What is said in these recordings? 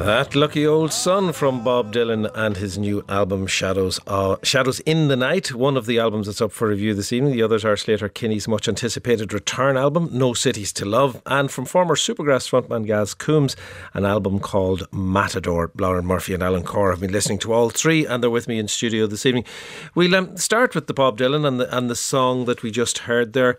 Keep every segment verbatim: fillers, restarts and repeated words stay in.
That lucky old sun from Bob Dylan and his new album Shadows uh, Shadows in the Night. One of the albums that's up for review this evening. The others are Sleater-Kinney's much anticipated return album No Cities to Love, and from former Supergrass frontman Gaz Coombs, an album called Matador. Lauren Murphy and Alan Corr have been listening to all three, and they're with me in studio this evening. We'll um, start with the Bob Dylan and the, and the song that we just heard there.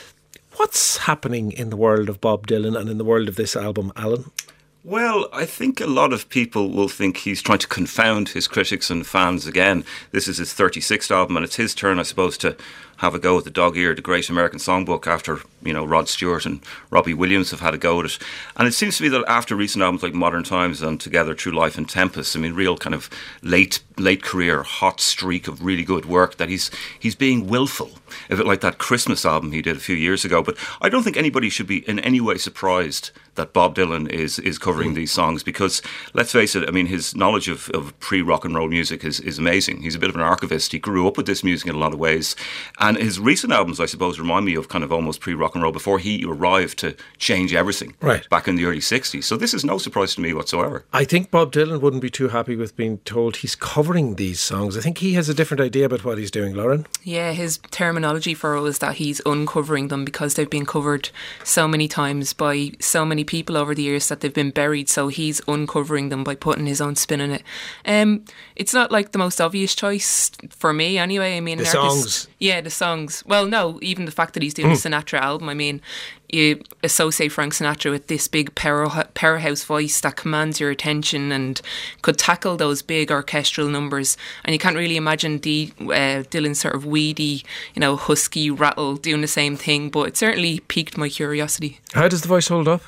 What's happening in the world of Bob Dylan and in the world of this album, Alan? Well, I think a lot of people will think he's trying to confound his critics and fans again. This is his thirty-sixth album, and it's his turn, I suppose, to have a go at the dog-eared, the Great American Songbook, after, you know, Rod Stewart and Robbie Williams have had a go at it. And it seems to me that after recent albums like Modern Times and Together Through Life and Tempest, I mean, real kind of late late career, hot streak of really good work, that he's he's being willful. A bit like that Christmas album he did a few years ago. But I don't think anybody should be in any way surprised that Bob Dylan is is covering mm. these songs, because, let's face it, I mean, his knowledge of, of pre-rock and roll music is, is amazing. He's a bit of an archivist. He grew up with this music in a lot of ways. And his recent albums, I suppose, remind me of kind of almost pre-rock and roll before he arrived to change everything right back in the early sixties. So this is no surprise to me whatsoever. I think Bob Dylan wouldn't be too happy with being told he's covering these songs. I think he has a different idea about what he's doing, Lauren. Yeah, his terminology for it is that he's uncovering them because they've been covered so many times by so many people over the years that they've been buried, so he's uncovering them by putting his own spin on it. Um, it's not like the most obvious choice for me anyway. I mean, the artist, songs. Yeah, the songs. Well, no, even the fact that he's doing mm. a Sinatra album, I mean, you associate Frank Sinatra with this big power, powerhouse voice that commands your attention and could tackle those big orchestral numbers, and you can't really imagine the uh, Dylan's sort of weedy, you know, husky rattle doing the same thing, but it certainly piqued my curiosity. How does the voice hold up?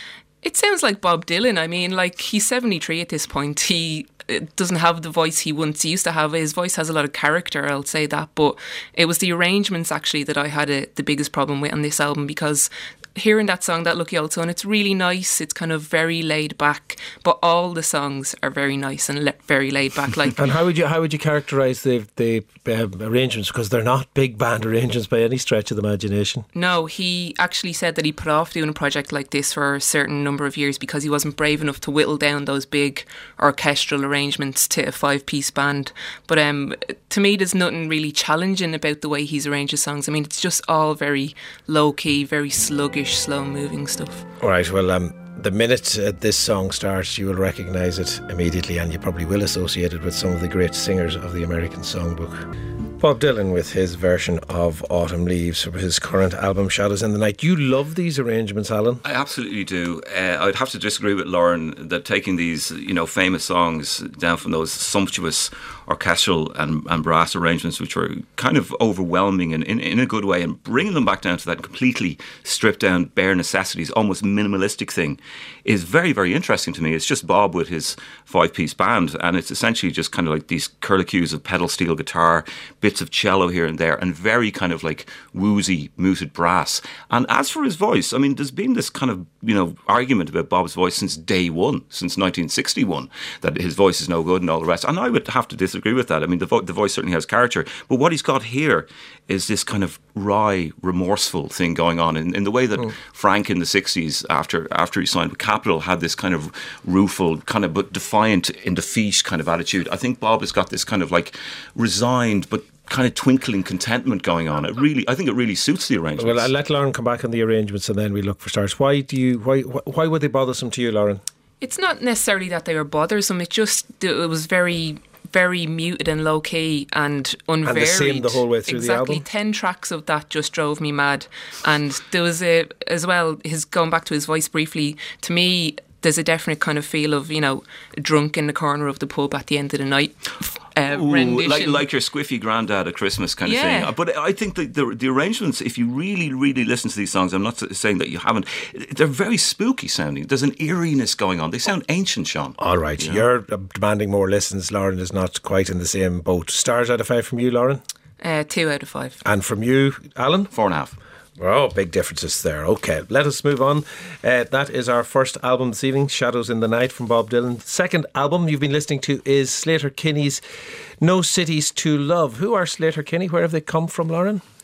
It sounds like Bob Dylan. I mean, like, he's seventy-three at this point. He doesn't have the voice he once used to have. His voice has a lot of character, I'll say that, but it was the arrangements actually that I had a, the biggest problem with on this album, because hearing that song, That Lucky Old Sun, it's really nice. It's kind of very laid back, but all the songs are very nice and le- very laid back. Like, and how would you how would you characterise the the uh, arrangements? Because they're not big band arrangements by any stretch of the imagination. No, he actually said that he put off doing a project like this for a certain number of years because he wasn't brave enough to whittle down those big orchestral arrangements to a five-piece band. But um, to me, there's nothing really challenging about the way he's arranged his songs. I mean, it's just all very low-key, very sluggish, slow moving stuff. Alright, well um, the minute uh, this song starts, you will recognise it immediately, and you probably will associate it with some of the great singers of the American Songbook. Bob Dylan with his version of Autumn Leaves from his current album Shadows in the Night. You love these arrangements, Alan? I absolutely do. Uh, I'd have to disagree with Lauren that taking these, you know, famous songs down from those sumptuous orchestral and, and brass arrangements, which were kind of overwhelming in, in, in a good way, and bringing them back down to that completely stripped down, bare necessities, almost minimalistic thing, is very, very interesting to me. It's just Bob with his five-piece band, and it's essentially just kind of like these curlicues of pedal steel guitar, bits of cello here and there, and very kind of like woozy, muted brass. And as for his voice, I mean, there's been this kind of, you know, argument about Bob's voice since day one, since nineteen sixty-one, that his voice is no good and all the rest. And I would have to disagree with that. I mean, the, vo- the voice certainly has character, but what he's got here is this kind of wry, remorseful thing going on in, in the way that mm. Frank in the sixties, after after he signed with Capitol, had this kind of rueful, kind of but defiant, in defeat kind of attitude. I think Bob has got this kind of like resigned but kind of twinkling contentment going on. It really, I think it really suits the arrangements. Well, I'll let Lauren come back on the arrangements and then we look for stars. Why do you? Why? Why would they bothersome to you, Lauren? It's not necessarily that they were bothersome. It just it was very, very muted and low key and unvaried. And the same the whole way through exactly. the album. Ten tracks of that just drove me mad. And there was a as well. His going back to his voice briefly. To me, there's a definite kind of feel of, you know, drunk in the corner of the pub at the end of the night. Uh, Ooh, like, like your squiffy granddad at Christmas kind yeah. of thing. But I think the, the the arrangements, if you really, really listen to these songs, I'm not saying that you haven't, they're very spooky sounding. There's an eeriness going on. They sound ancient, Sean. All right, you know? You're demanding more listens. Lauren is not quite in the same boat. Stars out of five from you, Lauren? Uh, two out of five. And from you, Alan? Four and a half. Oh, big differences there. Okay, let us move on. Uh, that is our first album this evening, Shadows in the Night from Bob Dylan. Second album you've been listening to is Sleater-Kinney's No Cities to Love. Who are Sleater-Kinney? Where have they come from, Lauren?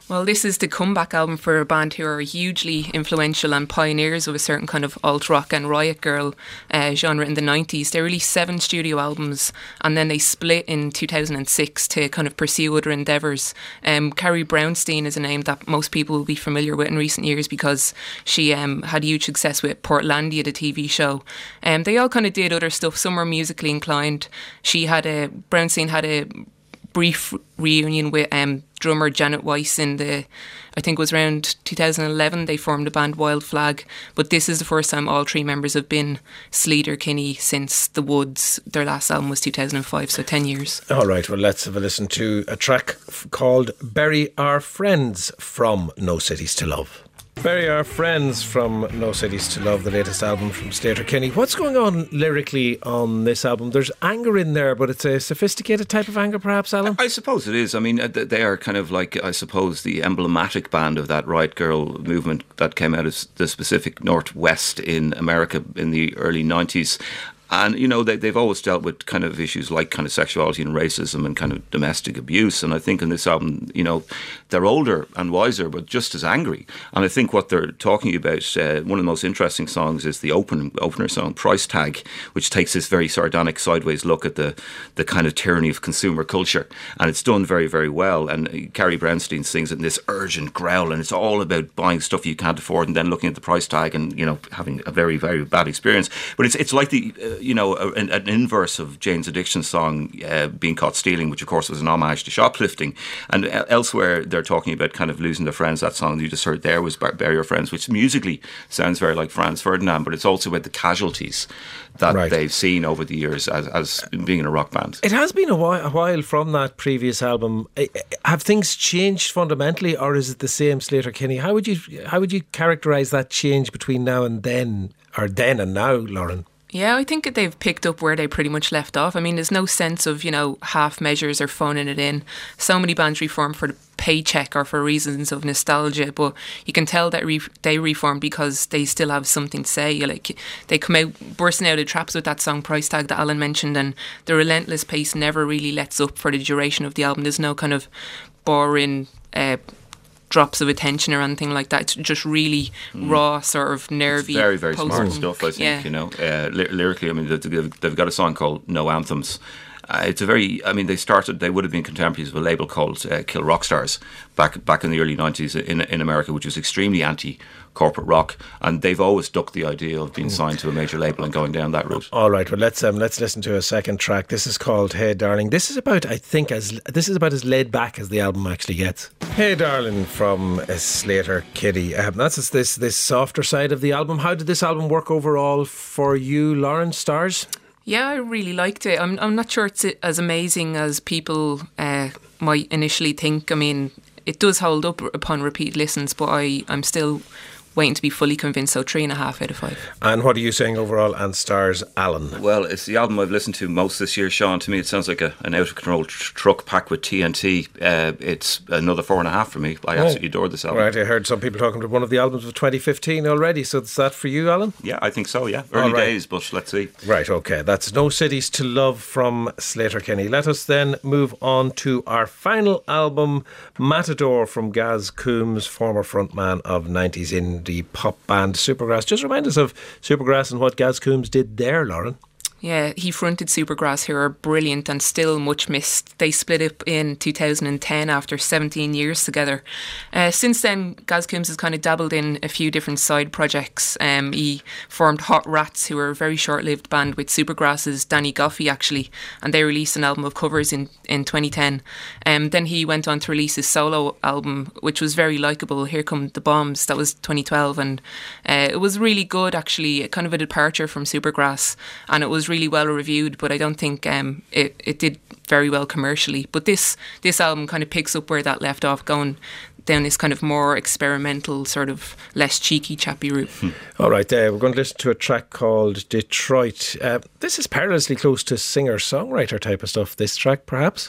Well, this is the comeback album for a band who are hugely influential and pioneers of a certain kind of alt-rock and riot girl uh, genre in the nineties. They released seven studio albums and then they split in two thousand six to kind of pursue other endeavours. Um, Carrie Brownstein is a name that most people will be familiar with in recent years because she um, had huge success with Portlandia, the T V show. Um, they all kind of did other stuff. Some were musically inclined. She had a, Brownstein had a brief reunion with um, drummer Janet Weiss in the, I think it was around two thousand eleven. They formed the band Wild Flag, but this is the first time all three members have been Sleater Kinney since The Woods. Their last album was two thousand five, so ten years. All right, well, let's have a listen to a track f- called Bury Our Friends from No Cities to Love. Bury Our Friends from No Cities to Love, the latest album from Sleater Kinney. What's going on lyrically on this album? There's anger in there, but it's a sophisticated type of anger, perhaps, Alan? I suppose it is. I mean, they are kind of like, I suppose, the emblematic band of that Riot Girl movement that came out of the Pacific Northwest in America in the early nineties. And, you know, they, they've always dealt with kind of issues like kind of sexuality and racism and kind of domestic abuse. And I think in this album, you know, they're older and wiser, but just as angry. And I think what they're talking about, uh, one of the most interesting songs is the open opener song, Price Tag, which takes this very sardonic sideways look at the, the kind of tyranny of consumer culture. And it's done very, very well. And Carrie Brownstein sings it in this urgent growl. And it's all about buying stuff you can't afford and then looking at the price tag and, you know, having a very, very bad experience. But it's, it's like the... Uh, you know, an, an inverse of Jane's Addiction song, uh, Being Caught Stealing, which of course was an homage to shoplifting. And uh, elsewhere they're talking about kind of losing their friends. That song you just heard there was Bury Your Friends, which musically sounds very like Franz Ferdinand, but it's also about the casualties that right. they've seen over the years as, as being in a rock band. It has been a while, a while from that previous album. Have things changed fundamentally, or is it the same Sleater Kinney? How would you how would you characterise that change between now and then, or then and now, Lauren? Yeah, I think they've picked up where they pretty much left off. I mean, there's no sense of, you know, half measures or phoning it in. So many bands reform for the paycheck or for reasons of nostalgia, but you can tell that re- they reform because they still have something to say. Like, they come out bursting out of traps with that song Price Tag that Alan mentioned, and the relentless pace never really lets up for the duration of the album. There's no kind of boring uh, drops of attention or anything like that. It's just really mm. raw, sort of nervy, it's very, very smart post-punk stuff, I think. yeah. You know, uh, ly- lyrically, I mean, they've, they've got a song called No Anthems. Uh, it's a very, I mean, they started, they would have been contemporaries of a label called uh, Kill Rock Stars back back in the early nineties in in America, which was extremely anti-corporate rock, and they've always ducked the idea of being signed to a major label and going down that route. All right, well, let's um, let's listen to a second track. This is called Hey Darling. This is about, I think, as this is about as laid back as the album actually gets. Hey Darling from uh, Sleater Kinney. Um, that's this this softer side of the album. How did this album work overall for you, Lauren Stars? Yeah, I really liked it. I'm I'm not sure it's as amazing as people uh, might initially think. I mean, it does hold up upon repeat listens, but I, I'm still waiting to be fully convinced, so three and a half out of five. And what are you saying overall, and Stars, Alan? Well, it's the album I've listened to most this year, Sean. To me, it sounds like a, an out-of-control tr- truck packed with T N T. Uh, it's another four and a half for me. I oh. absolutely adore this album. Right, I heard some people talking about one of the albums of twenty fifteen already, so is that for you, Alan? Yeah, I think so, yeah. Early right. days, but let's see. Right, okay. That's No Cities to Love from Sleater Kinney. Let us then move on to our final album, Matador, from Gaz Coombs, former frontman of nineties indie pop band Supergrass. Just remind us of Supergrass and what Gaz Coombs did there, Lauren. Yeah, he fronted Supergrass, who are brilliant and still much missed. They split up in two thousand ten after seventeen years together. Uh, since then, Gaz Coombs has kind of dabbled in a few different side projects. Um, he formed Hot Rats, who were a very short-lived band with Supergrass's Danny Goffey, actually, and they released an album of covers in, in twenty ten. Um, then he went on to release his solo album, which was very likeable, Here Come the Bombs. That was twenty twelve, and uh, it was really good, actually, kind of a departure from Supergrass, and it was really well reviewed, but I don't think um, it, it did very well commercially. But this this album kind of picks up where that left off, going down this kind of more experimental, sort of less cheeky, chappy route. Hmm. All right, uh, we're going to listen to a track called Detroit. Uh, this is perilously close to singer-songwriter type of stuff, this track, perhaps?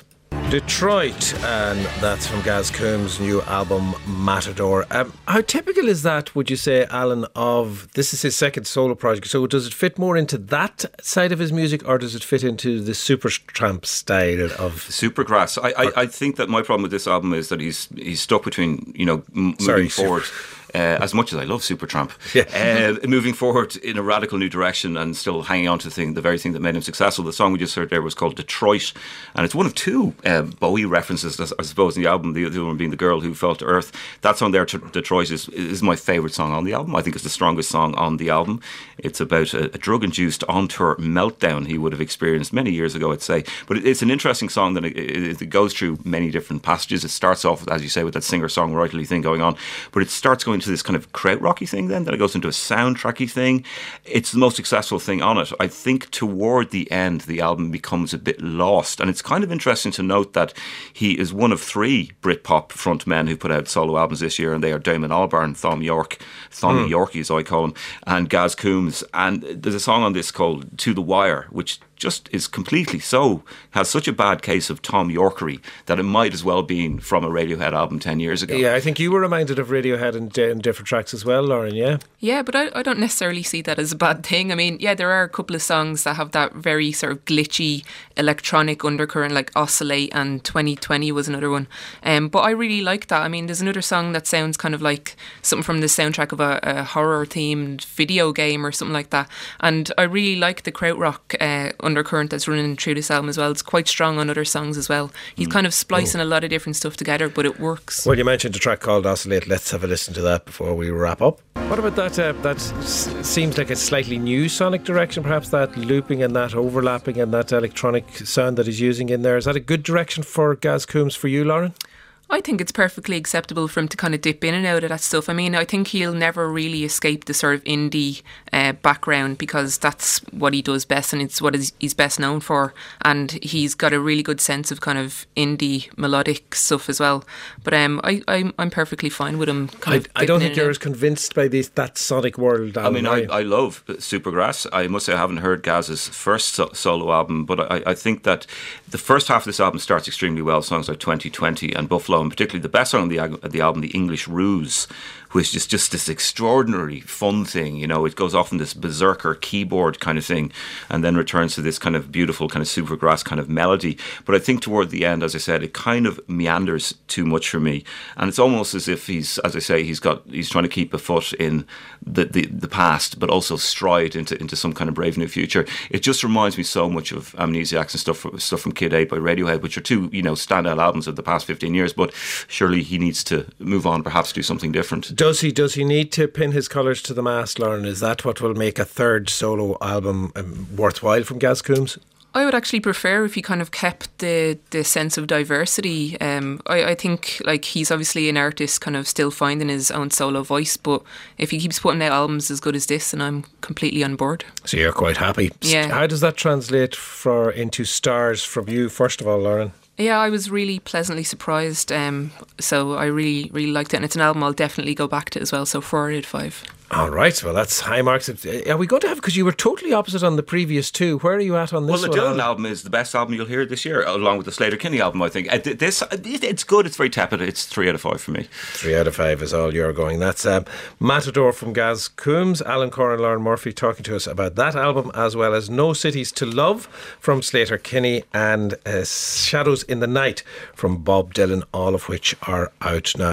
Detroit, and that's from Gaz Coombs' new album Matador. Um, how typical is that, would you say, Alan, of this is his second solo project, so does it fit more into that side of his music, or does it fit into the Supertramp style of Supergrass? I, I, I think that my problem with this album is that he's he's stuck between, you know, m- Sorry, moving forward. Uh, as much as I love Supertramp, yeah. uh, moving forward in a radical new direction and still hanging on to the thing, the very thing that made him successful. The song we just heard there was called Detroit, and it's one of two uh, Bowie references, I suppose, in the album. The other one being The Girl Who Fell to Earth. That song there, Detroit, is is my favourite song on the album. I think it's the strongest song on the album. It's about a, a drug-induced on-tour meltdown he would have experienced many years ago, I'd say. But it, it's an interesting song that it, it, it goes through many different passages. It starts off, as you say, with that singer-songwriterly thing going on, but it starts going to this kind of krautrocky thing then, then it goes into a soundtracky thing. It's the most successful thing on it. I think toward the end the album becomes a bit lost, and it's kind of interesting to note that he is one of three Britpop frontmen who put out solo albums this year, and they are Damon Albarn, Thom Yorke, Thom mm. Yorke as I call him, and Gaz Coombs. And there's a song on this called To the Wire, which just is completely so, has such a bad case of Thom Yorkery that it might as well been from a Radiohead album ten years ago. Yeah, I think you were reminded of Radiohead in, in different tracks as well, Lauren, yeah? Yeah, but I, I don't necessarily see that as a bad thing. I mean, yeah, there are a couple of songs that have that very sort of glitchy electronic undercurrent, like Oscillate, and twenty twenty was another one. Um, but I really like that. I mean, there's another song that sounds kind of like something from the soundtrack of a, a horror-themed video game or something like that. And I really like the krautrock uh, undercurrent that's running through this album as well. It's quite strong on other songs as well. He's mm. kind of splicing oh. a lot of different stuff together, but it works. Well, you mentioned a track called Oscillate. Let's have a listen to that before we wrap up. What about that? Uh, that s- seems like a slightly new sonic direction, perhaps, that looping and that overlapping and that electronic sound that he's using in there. Is that a good direction for Gaz Coombs for you, Lauren? I think it's perfectly acceptable for him to kind of dip in and out of that stuff. I mean, I think he'll never really escape the sort of indie uh, background, because that's what he does best and it's what he's best known for. And he's got a really good sense of kind of indie melodic stuff as well. But um, I, I'm, I'm perfectly fine with him kind I, of I don't think you're out. as convinced by this, that sonic world. I mean, I, I love Supergrass. I must say I haven't heard Gaz's first so- solo album, but I, I think that the first half of this album starts extremely well. Songs like twenty twenty and Buffalo, and particularly the best song on the, the album, The English Ruse, which is just this extraordinary fun thing. You know, it goes off in this berserker keyboard kind of thing and then returns to this kind of beautiful kind of Supergrass kind of melody. But I think toward the end, as I said, it kind of meanders too much for me. And it's almost as if he's, as I say, he's got he's trying to keep a foot in the, the, the past, but also stride into, into some kind of brave new future. It just reminds me so much of Amnesiacs and stuff, stuff from Kid A by Radiohead, which are two, you know, standout albums of the past fifteen years. But surely he needs to move on, perhaps do something different. Does he does he need to pin his colours to the mast, Lauren? Is that what will make a third solo album um, worthwhile from Gaz Coombs? I would actually prefer if he kind of kept the, the sense of diversity. Um, I, I think like he's obviously an artist kind of still finding his own solo voice, but if he keeps putting out albums as good as this, then I'm completely on board. So you're quite happy. Yeah. How does that translate for into stars from you, first of all, Lauren? Yeah, I was really pleasantly surprised. Um, so I really, really liked it. And it's an album I'll definitely go back to as well. So four out of five. All right, well, that's high marks. Are we going to have, because you were totally opposite on the previous two, where are you at on this one? Well, the one? Dylan album is the best album you'll hear this year, along with the Slater-Kinney album, I think. This, it's good, it's very tepid, it's three out of five for me. Three out of five is all you're going. That's um, Matador from Gaz Coombs, Alan Corr and Lauren Murphy talking to us about that album, as well as No Cities to Love from Slater-Kinney and uh, Shadows in the Night from Bob Dylan, all of which are out now.